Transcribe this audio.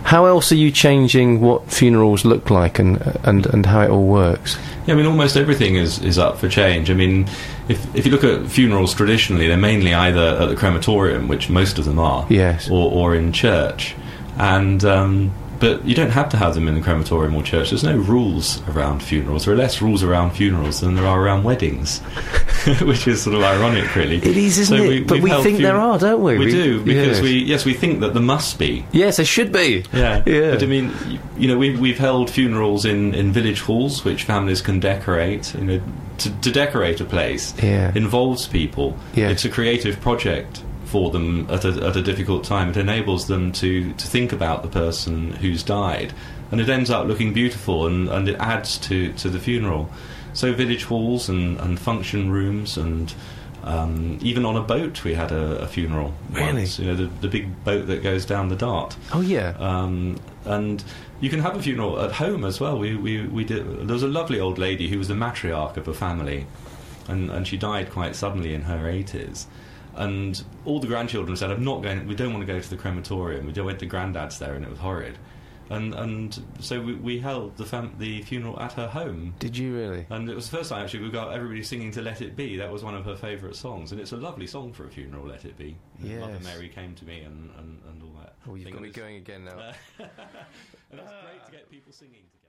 How else are you changing what funerals look like and how it all works? Yeah, I mean, almost everything is up for change. I mean, if you look at funerals traditionally, they're mainly either at the crematorium, which most of them are, yes, or in church. And but you don't have to have them in the crematorium or church. There's no rules around funerals. There are less rules around funerals than there are around weddings, which is sort of ironic, really. It is, isn't it? But we think there are, don't we? We do, because yes. we think that there must be. Yes, there should be. Yeah. Yeah. But I mean, you know, we've held funerals in village halls, which families can decorate. You know, to decorate a place involves people. Yeah. It's a creative project for them at a difficult time. It enables them to think about the person who's died, and it ends up looking beautiful, and it adds to the funeral. So village halls and function rooms, and even on a boat we had a funeral. Really? Once. You know, the big boat that goes down the Dart. Oh yeah. And you can have a funeral at home as well. We did. There was a lovely old lady who was the matriarch of a family, and she died quite suddenly in her 80s. And all the grandchildren said, we don't want to go to the crematorium. We went to Grandad's there, and it was horrid. And so we held the funeral at her home. Did you really? And it was the first time, actually, we got everybody singing to Let It Be. That was one of her favourite songs. And it's a lovely song for a funeral, Let It Be. Yes. Mother Mary came to me and all that. Oh, you've got me going again now. And it's great to get people singing together.